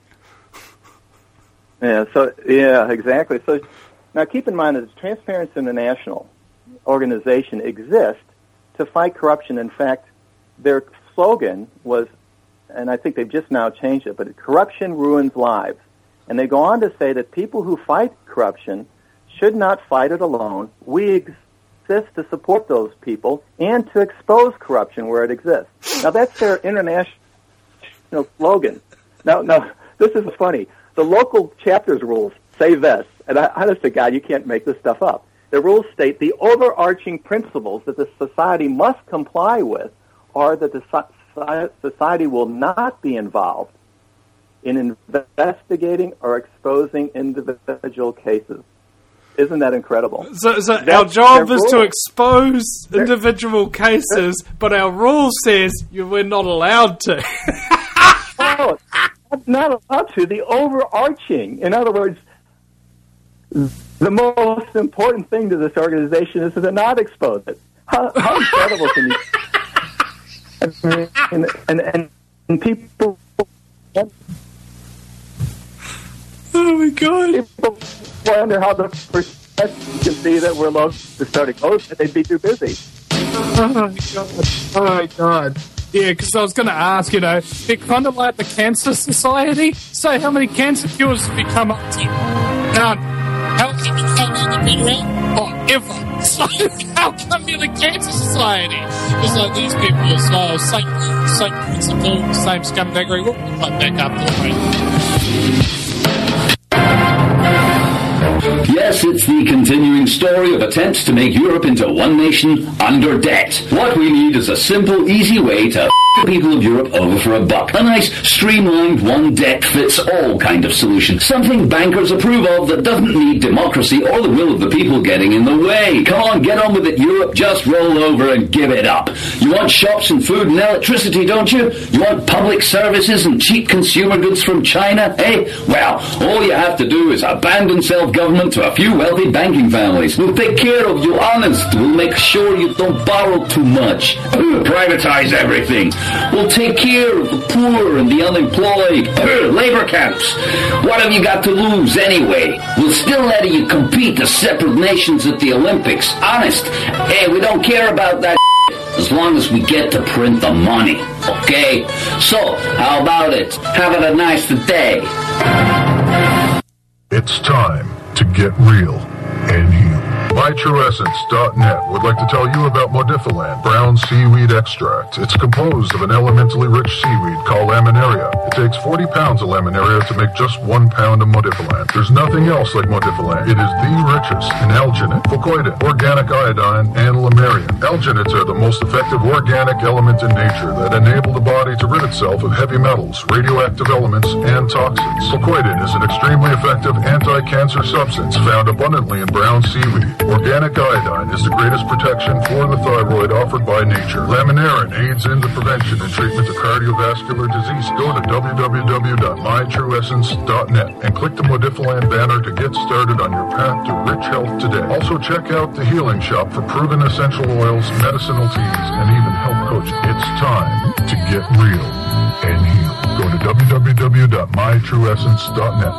Yeah. So yeah, exactly. So now keep in mind that the Transparency International organization exists to fight corruption. In fact, their slogan was, and I think they've just now changed it, but corruption ruins lives. And they go on to say that people who fight corruption should not fight it alone. We exist to support those people and to expose corruption where it exists. Now, that's their international slogan. Now, now this is funny. The local chapter's rules say this, and I, honest to God, you can't make this stuff up. The rules state the overarching principles that the society must comply with are that the society will not be involved in investigating or exposing individual cases. Isn't that incredible? So, so our job is to expose individual cases, but our rule says we're not allowed to. Oh, not allowed to. The overarching, in other words, the most important thing to this organization is to not expose it. How, how incredible can you... And, and, and, and people... Oh my God! People wonder how the first can see that we're allowed to start exposing. They'd be too busy. Oh my God! Oh my God! Yeah, because I was going to ask, you know, they're kind of like the Cancer Society. So, how many cancer cures have you come up to? None. How come you haven't been around? Oh, ever. So, how come you're the Cancer Society? It's like these people are so same, same principle, same scumbaggery. We'll put back up there. Yes, it's the continuing story of attempts to make Europe into one nation under debt. What we need is a simple, easy way to f*** the people of Europe over for a buck. A nice, streamlined, one-debt-fits-all kind of solution. Something bankers approve of that doesn't need democracy or the will of the people getting in the way. Come on, get on with it, Europe. Just roll over and give it up. You want shops and food and electricity, don't you? You want public services and cheap consumer goods from China, eh? Well, all you have to do is abandon self-government to a few wealthy banking families. We'll take care of you honest. We'll make sure you don't borrow too much. Privatize everything. We'll take care of the poor and the unemployed. Labor camps. What have you got to lose anyway? We'll still let you compete as separate nations at the Olympics. Honest. Hey, we don't care about that. as long as we get to print the money, okay? So, how about it? Have a nice day. It's time to get real and heal. my true essence dot net would like to tell you about Modifilan brown seaweed extract. It's composed of an elementally rich seaweed called laminaria. It takes forty pounds of laminaria to make just one pound of Modifilan. There's nothing else like Modifilan. It is the richest in alginate, fucoidin, organic iodine, and lamarian. Alginates are the most effective organic element in nature that enable the body to rid itself of heavy metals, radioactive elements, and toxins. Fucoidin is an extremely effective anti-cancer substance found abundantly in brown seaweed. Organic iodine is the greatest protection for the thyroid offered by nature. Laminarin aids in the prevention and treatment of cardiovascular disease. Go to w w w dot my true essence dot net and click the Modifilan banner to get started on your path to rich health today. Also check out the Healing Shop for proven essential oils, medicinal teas, and even health coaching. It's time to get real and heal. Go to w w w dot my true essence dot net.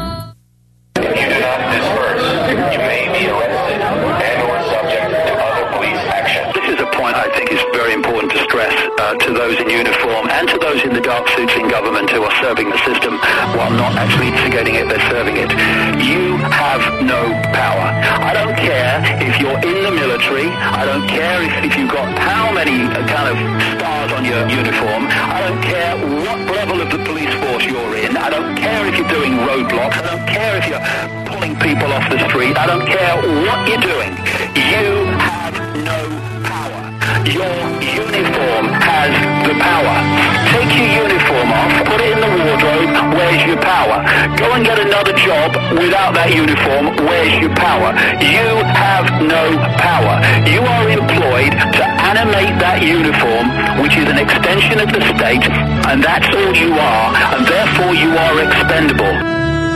If you do not disperse, you may be arrested and or subject to other police action. This is a point I think is very important to stress uh, to those in uniform and to those in the dark suits in government who are serving the system while not actually instigating it, they're serving it. You have no power. I don't care if you're in the military. I don't care if, if you've got how many uh, kind of stars on your uniform. I don't care what level of the police force you're in. I don't care if you're doing roadblocks. I don't care if you're pulling people off the street. I don't care what you're doing. You have no power. Your uniform has the power. Take your uniform off, put it in the wardrobe, where's your power? Go and get another job without that uniform, where's your power? You have no power. You are employed to animate that uniform, which is an extension of the state, and that's all you are, and therefore you are expendable.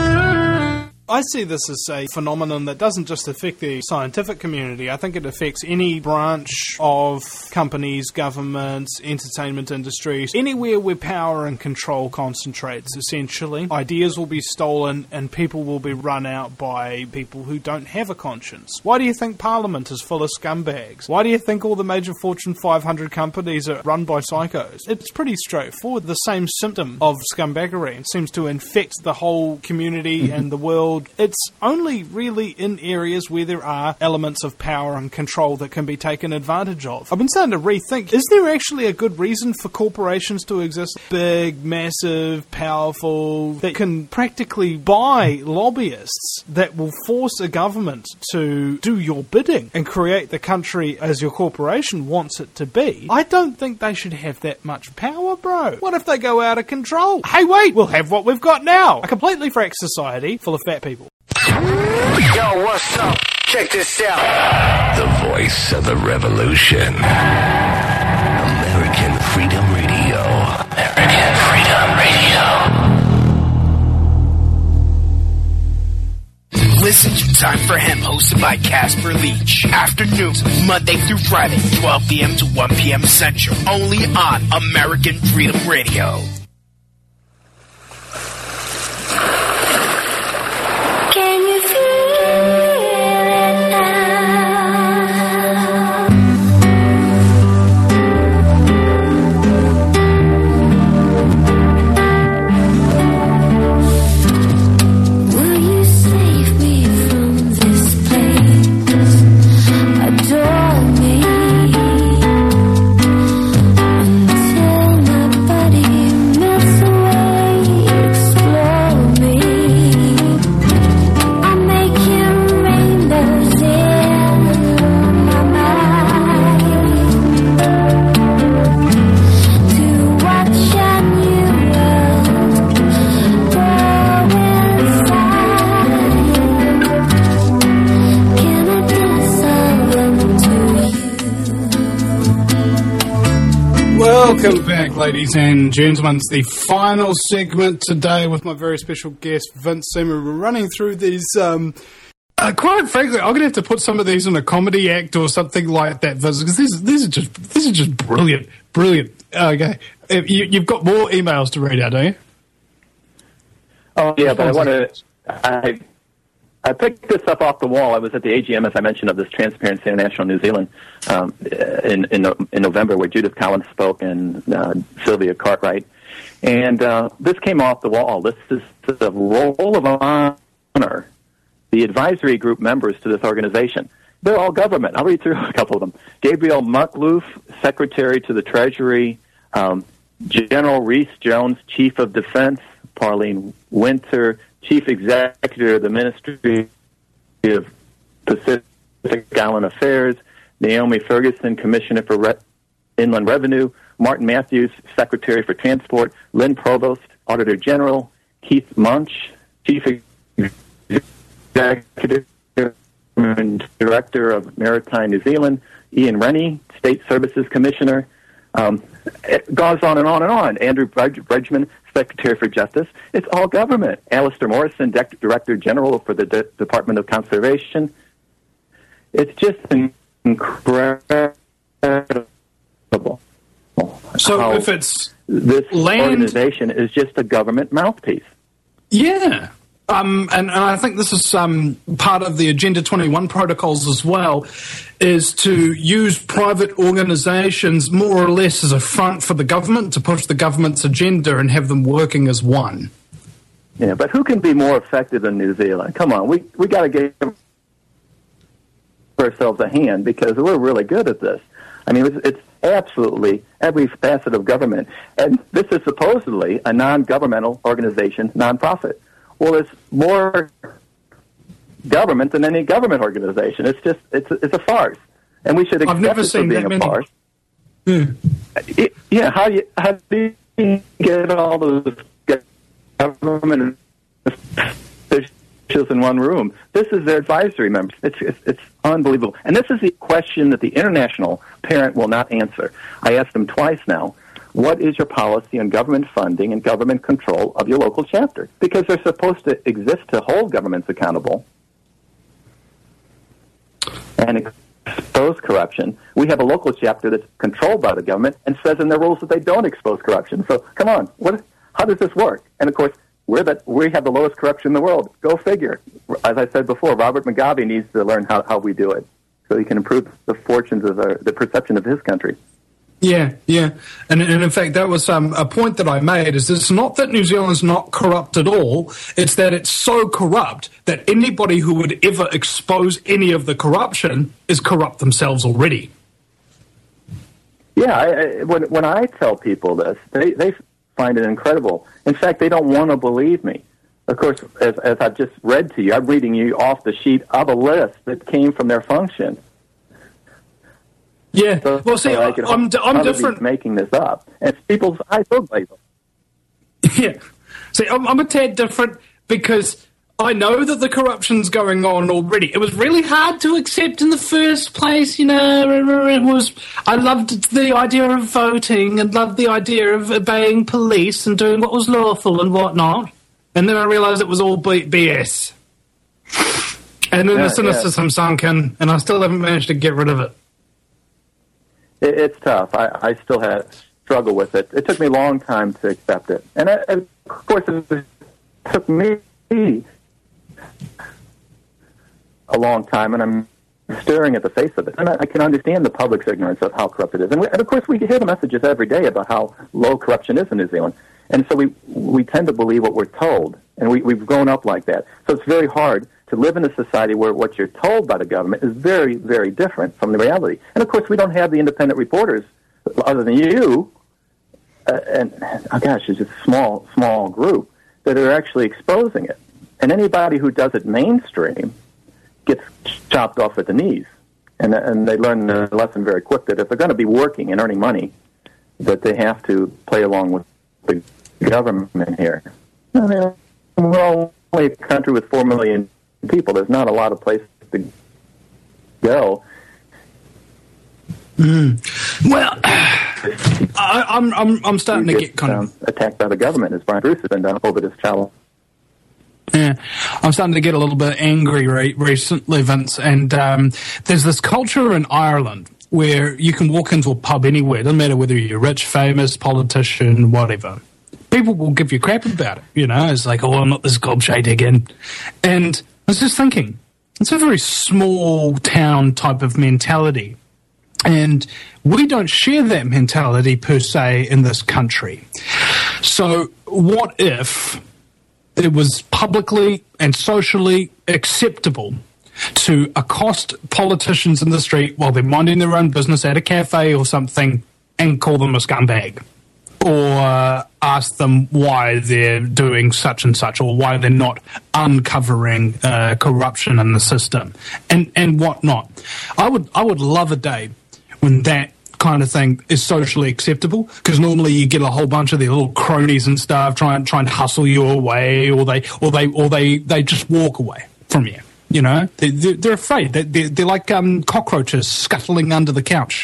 I see this as a phenomenon that doesn't just affect the scientific community. I think it affects any branch of companies, governments, entertainment industries, anywhere where power and control concentrates, essentially. Ideas will be stolen and people will be run out by people who don't have a conscience. Why do you think Parliament is full of scumbags? Why do you think all the major Fortune five hundred companies are run by psychos? It's pretty straightforward. The same symptom of scumbaggery seems to infect the whole community and the world. It's only really in areas where there are elements of power and control that can be taken advantage of. I've been starting to rethink, is there actually a good reason for corporations to exist? Big, massive, powerful, that can practically buy lobbyists that will force a government to do your bidding and create the country as your corporation wants it to be. I don't think they should have that much power, bro. What if they go out of control? Hey, wait, we'll have what we've got now. A completely fracked society full of fat people. Yo, what's up? Check this out. The voice of the revolution. American Freedom Radio. American Freedom Radio. Listen to Time for Him, hosted by Casper Leach. Afternoons, Monday through Friday, twelve p.m. to one p.m. Central. Only on American Freedom Radio. Can you feel it now? Will you save me from this place? Adore me until my body melts away. Explore me. I'm making rainbows in my mind to watch a new world grow inside. Can I dance all into you? Welcome back, ladies and gentlemen. It's the final segment today with my very special guest, Vince Seymour. We're running through these... Um, uh, quite frankly, I'm going to have to put some of these in a comedy act or something like that, Vince, because these, these, are just, these are just brilliant. Brilliant. Okay. Uh, You, you've got more emails to read out, don't you? Oh yeah, but I want to. I I I picked this up off the wall. I was at the A G M, as I mentioned, of this Transparency International New Zealand um, in, in in November, where Judith Collins spoke and uh, Sylvia Cartwright. And uh, this came off the wall. This is the role of honor, the advisory group members to this organization. They're all government. I'll read through a couple of them. Gabriel Mucklouf, Secretary to the Treasury. Um, General Reese Jones, Chief of Defense. Pauline Winter, Chief Executive of the Ministry of Pacific Island Affairs. Naomi Ferguson, Commissioner for Re- Inland Revenue. Martin Matthews, Secretary for Transport. Lynn Provost, Auditor General. Keith Munch, Chief Executive and Director of Maritime New Zealand. Ian Rennie, State Services Commissioner. Um, it goes on and on and on. Andrew Bridgman, Secretary for Justice. It's all government. Alistair Morrison, De- Director General for the De- Department of Conservation. It's just incredible. So if it's this land... organization is just a government mouthpiece. Yeah. Um, and, and I think this is um, part of the Agenda twenty-one protocols as well, is to use private organisations more or less as a front for the government to push the government's agenda and have them working as one. Yeah, but who can be more effective than New Zealand? Come on, we we got to give ourselves a hand because we're really good at this. I mean, it's, it's absolutely every facet of government. And this is supposedly a non-governmental organization, nonprofit. Well, it's more government than any government organization. It's just, it's, it's a farce. And we should accept I've never it seen for being that a many. farce. Mm. It, yeah, how do you, how do you get all those government officials in one room? This is their advisory members. It's, it's, it's unbelievable. And this is the question that the international parent will not answer. I asked them twice now. What is your policy on government funding and government control of your local chapter? Because they're supposed to exist to hold governments accountable and expose corruption. We have a local chapter that's controlled by the government and says in their rules that they don't expose corruption. So, come on, what? How does this work? And, of course, we're the, we have the lowest corruption in the world. Go figure. As I said before, Robert Mugabe needs to learn how, how we do it so he can improve the fortunes of our, the perception of his country. Yeah, yeah. And, and in fact, that was um, a point that I made, is it's not that New Zealand's not corrupt at all, it's that it's so corrupt that anybody who would ever expose any of the corruption is corrupt themselves already. Yeah, I, I, when, when I tell people this, they, they find it incredible. In fact, they don't want to believe me. Of course, as, as I've just read to you, I'm reading you off the sheet of a list that came from their function. Yeah, so, well, see, so I, I'm, I'm different. Making this up, and people's eyes will glaze over. Yeah, see, I'm, I'm a tad different because I know that the corruption's going on already. It was really hard to accept in the first place, you know. It was. I loved the idea of voting and loved the idea of obeying police and doing what was lawful and whatnot. And then I realised it was all B S. And then yeah, the cynicism yeah. sunk in, and I still haven't managed to get rid of it. It, it's tough. I, I still have struggle with it. It took me a long time to accept it. And, I, of course, it took me a long time, and I'm staring at the face of it. And I, I can understand the public's ignorance of how corrupt it is. And, we, and, of course, we hear the messages every day about how low corruption is in New Zealand. And so we we tend to believe what we're told. And we, we've grown up like that. So it's very hard to live in a society where what you're told by the government is very, very different from the reality. And, of course, we don't have the independent reporters, other than you, uh, and, oh gosh, it's just a small, small group that are actually exposing it. And anybody who does it mainstream gets chopped off at the knees. And, and they learn the lesson very quick that if they're going to be working and earning money, that they have to play along with the government here. I mean, we're only a country with four million people. There's not a lot of places to go. Mm. Well, I, I'm I'm I'm starting you to get, get kind um, of attacked by the government, as Brian Bruce has been done over this challenge. Yeah, I'm starting to get a little bit angry re- recently, Vince. And um, there's this culture in Ireland where you can walk into a pub anywhere, doesn't matter whether you're rich, famous, politician, whatever. People will give you crap about it, you know. It's like, oh, I'm not this gobshite again. And was just thinking, it's a very small town type of mentality. And we don't share that mentality per se in this country. So what if it was publicly and socially acceptable to accost politicians in the street while they're minding their own business at a cafe or something and call them a scumbag? Or ask them why they're doing such and such, or why they're not uncovering uh, corruption in the system, and and whatnot. I would I would love a day when that kind of thing is socially acceptable, because normally you get a whole bunch of their little cronies and stuff trying trying to hustle you away, or they or they or they they just walk away from you. You know, they, they're, they're afraid. They're, they're, they're like um, cockroaches scuttling under the couch.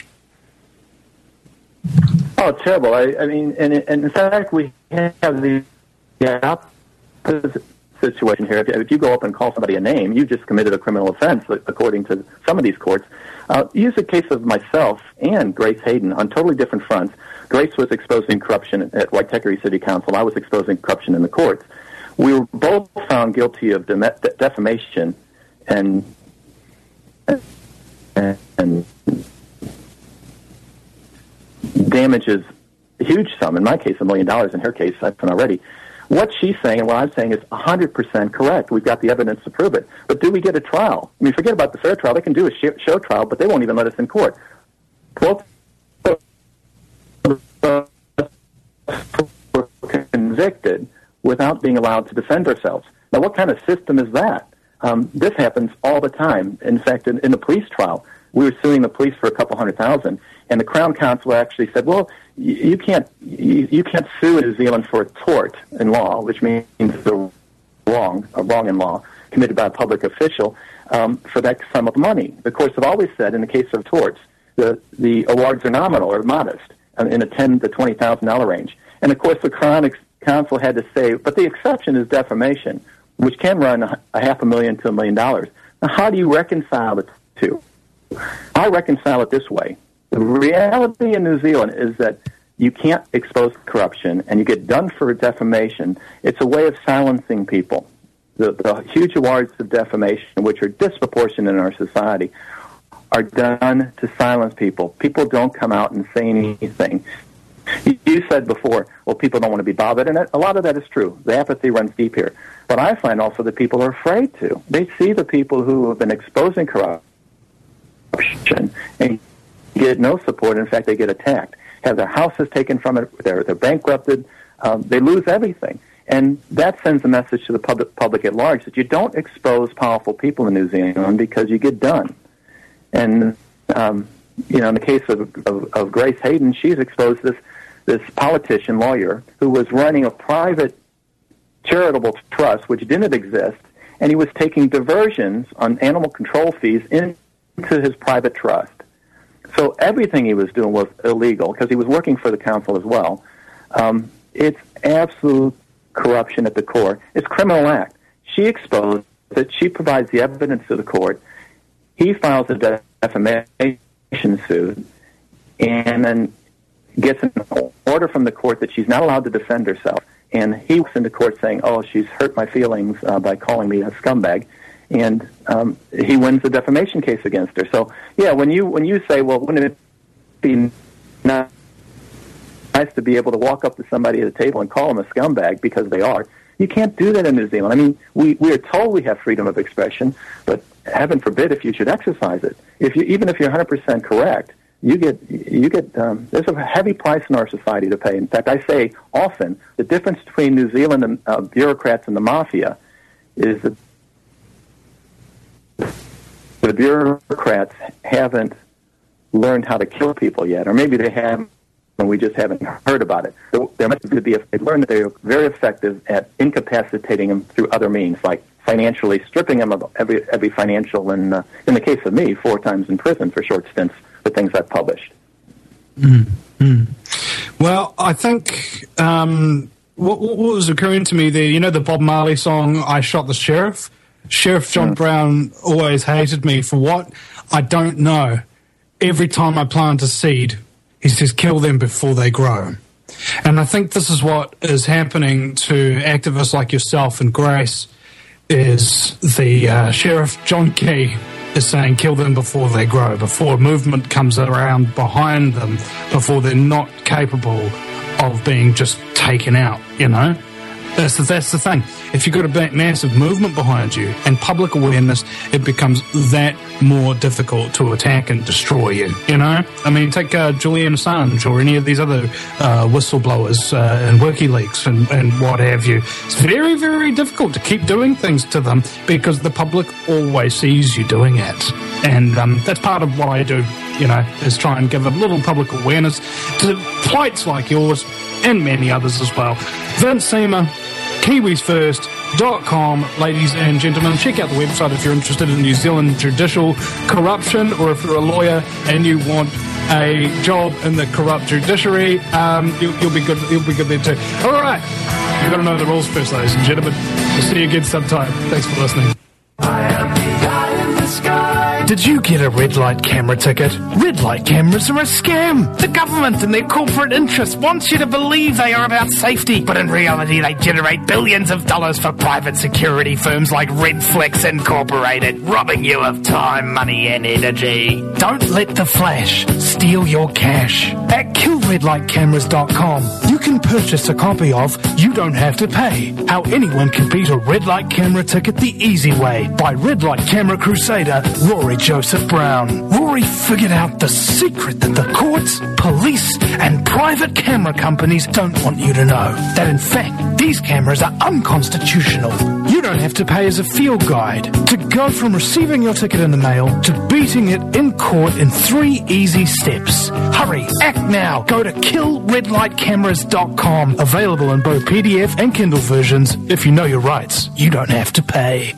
Oh, it's terrible. I, I mean, and, and in fact, we have the opposite situation here. If, if you go up and call somebody a name, you just committed a criminal offense, according to some of these courts. Uh, use the case of myself and Grace Hayden on totally different fronts. Grace was exposing corruption at Waitakere City Council. I was exposing corruption in the courts. We were both found guilty of de- defamation and and, and damages a huge sum. In my case, a million dollars. In her case, I've done already. What she's saying and what I'm saying is one hundred percent correct. We've got the evidence to prove it. But do we get a trial? I mean, forget about the fair trial. They can do a show trial, but they won't even let us in court. Both were convicted without being allowed to defend ourselves. Now, what kind of system is that? Um, this happens all the time. In fact, in, in the police trial, we were suing the police for a couple hundred thousand, and the Crown Counsel actually said, "Well, you, you can't you, you can't sue in New Zealand for a tort in law, which means the wrong a wrong in law committed by a public official um, for that sum of money." The courts have always said, in the case of torts, the the awards are nominal or modest, uh, in a ten to twenty thousand dollar range. And of course, the Crown Counsel had to say, but the exception is defamation, which can run a, a half a million to a million dollars. Now, how do you reconcile the two? I reconcile it this way. The reality in New Zealand is that you can't expose corruption, and you get done for defamation. It's a way of silencing people. The, the huge awards of defamation, which are disproportionate in our society, are done to silence people. People don't come out and say anything. You said before, well, people don't want to be bothered, and a lot of that is true. The apathy runs deep here. But I find also that people are afraid to. They see the people who have been exposing corruption and get no support. In fact, they get attacked, have their houses taken from it, they're, they're bankrupted, um, they lose everything. And that sends a message to the public, public at large that you don't expose powerful people in New Zealand because you get done. And, um, you know, in the case of, of, of Grace Hayden, she's exposed this, this politician, lawyer, who was running a private charitable trust, which didn't exist, and he was taking diversions on animal control fees into his private trust. So everything he was doing was illegal because he was working for the council as well. Um, it's absolute corruption at the core. It's criminal act. She exposed that. She provides the evidence to the court. He files a defamation suit and then gets an order from the court that she's not allowed to defend herself. And he walks into court saying, "Oh, she's hurt my feelings uh, by calling me a scumbag," and um, he wins the defamation case against her. So, yeah, when you when you say, "Well, wouldn't it be nice to be able to walk up to somebody at a table and call them a scumbag because they are?" You can't do that in New Zealand. I mean, we we are told we have freedom of expression, but heaven forbid if you should exercise it. If you even if you're one hundred percent correct, you get you get um, there's a heavy price in our society to pay. In fact, I say often the difference between New Zealand and uh, bureaucrats and the mafia is that the bureaucrats haven't learned how to kill people yet, or maybe they have, and we just haven't heard about it. There must be a, they learned that they're very effective at incapacitating them through other means, like financially stripping them of every every financial, and uh, in the case of me, four times in prison for short stints for things I've published. Mm-hmm. Well, I think um, what, what was occurring to me there, you know the Bob Marley song, "I Shot the Sheriff"? Sheriff John mm. Brown always hated me for what? I don't know. Every time I plant a seed, he says, kill them before they grow. And I think this is what is happening to activists like yourself and Grace. is the uh, Sheriff John Key is saying kill them before they grow, before movement comes around behind them, before they're not capable of being just taken out, you know? That's the, that's the thing. If you've got a big, massive movement behind you and public awareness, it becomes that more difficult to attack and destroy you, you know? I mean, take uh, Julian Assange or any of these other uh, whistleblowers uh, and WikiLeaks and, and what have you. It's very, very difficult to keep doing things to them because the public always sees you doing it. And um, that's part of what I do, you know, is try and give a little public awareness to plights like yours and many others as well. Vince Seamer, Kiwis First dot com, ladies and gentlemen. Check out the website if you're interested in New Zealand judicial corruption, or if you're a lawyer and you want a job in the corrupt judiciary, um, you, you'll be good. You'll be good there too. All right, you've got to know the rules first, ladies and gentlemen. We'll see you again sometime. Thanks for listening. I am the eye in the sky. Did you get a red light camera ticket? Red light cameras are a scam. The government and their corporate interests want you to believe they are about safety, but in reality they generate billions of dollars for private security firms like Redflex Incorporated, robbing you of time, money and energy. Don't let the flash steal your cash. At kill red light cameras dot com, you can purchase a copy of You Don't Have to Pay, How Anyone Can Beat a Red Light Camera Ticket the Easy Way, by Red Light Camera Crusader Rory Joseph Brown. Rory figured out the secret that the courts, police, and private camera companies don't want you to know. That in fact, these cameras are unconstitutional. You don't have to pay as a field guide to go from receiving your ticket in the mail to beating it in court in three easy steps. Hurry, act now. Go to kill red light cameras dot com. Available in both P D F and Kindle versions. If you know your rights, you don't have to pay.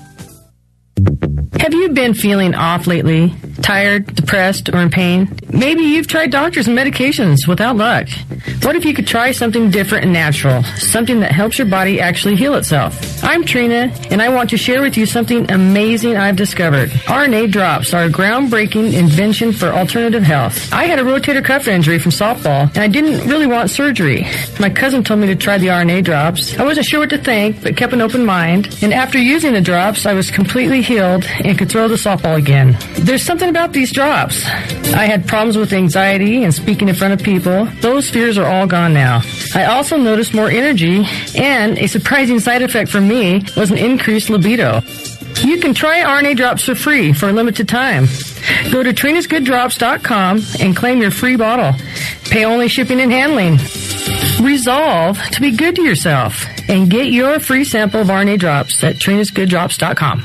Have you been feeling off lately? Tired, depressed, or in pain? Maybe you've tried doctors and medications without luck. What if you could try something different and natural? Something that helps your body actually heal itself. I'm Trina, and I want to share with you something amazing I've discovered. R N A drops are a groundbreaking invention for alternative health. I had a rotator cuff injury from softball, and I didn't really want surgery. My cousin told me to try the R N A drops. I wasn't sure what to think, but kept an open mind. And after using the drops, I was completely healed and could throw the softball again. There's something about these drops. I had problems with anxiety and speaking in front of people. Those fears are all gone now. I also noticed more energy, and a surprising side effect for me was an increased libido. You can try R N A drops for free for a limited time. Go to trinas good drops dot com and claim your free bottle. Pay only shipping and handling. Resolve to be good to yourself and get your free sample of R N A drops at trinas good drops dot com.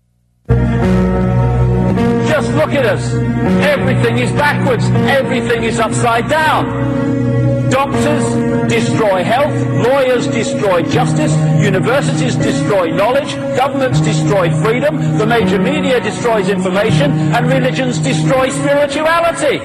Just look at us. Everything is backwards. Everything is upside down. Doctors destroy health. Lawyers destroy justice. Universities destroy knowledge. Governments destroy freedom. The major media destroys information. And religions destroy spirituality.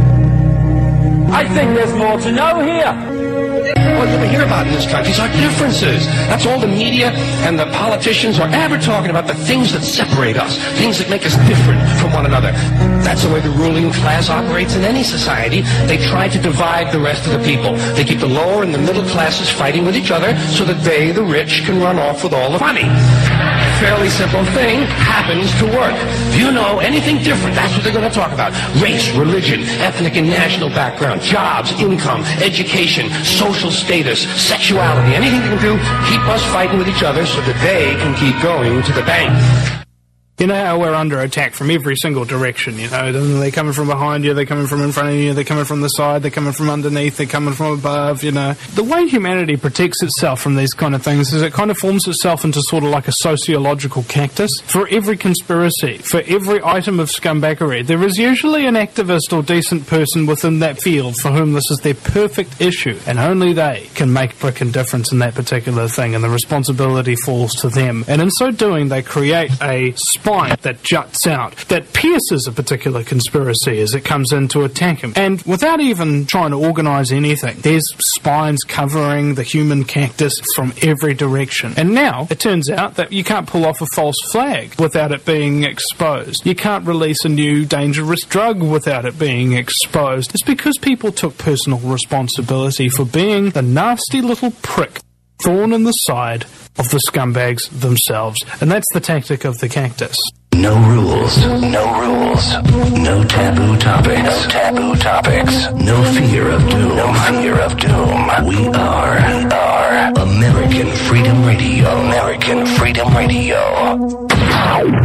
I think there's more to know here. All you ever hear about in this country is our differences. That's all the media and the politicians are ever talking about, the things that separate us, things that make us different from one another. That's the way the ruling class operates in any society. They try to divide the rest of the people. They keep the lower and the middle classes fighting with each other so that they, the rich, can run off with all the money. Fairly simple thing happens to work. If you know anything different, that's what they're going to talk about. Race, religion, ethnic and national background, jobs, income, education, social status, sexuality, anything they can do, keep us fighting with each other so that they can keep going to the bank. You know how we're under attack from every single direction, you know? They're coming from behind you, they're coming from in front of you, they're coming from the side, they're coming from underneath, they're coming from above, you know? The way humanity protects itself from these kind of things is it kind of forms itself into sort of like a sociological cactus. For every conspiracy, for every item of scumbaggery, there is usually an activist or decent person within that field for whom this is their perfect issue, and only they can make a frickin' difference in that particular thing, and the responsibility falls to them. And in so doing, they create a spine that juts out, that pierces a particular conspiracy as it comes in to attack him. And without even trying to organise anything, there's spines covering the human cactus from every direction. And now, it turns out that you can't pull off a false flag without it being exposed. You can't release a new dangerous drug without it being exposed. It's because people took personal responsibility for being the nasty little prick, thorn in the side of the scumbags themselves. And that's the tactic of the cactus. No rules, no rules, no taboo topics, no taboo topics, no fear of doom, no fear of doom. We are, we are American Freedom Radio, American Freedom Radio.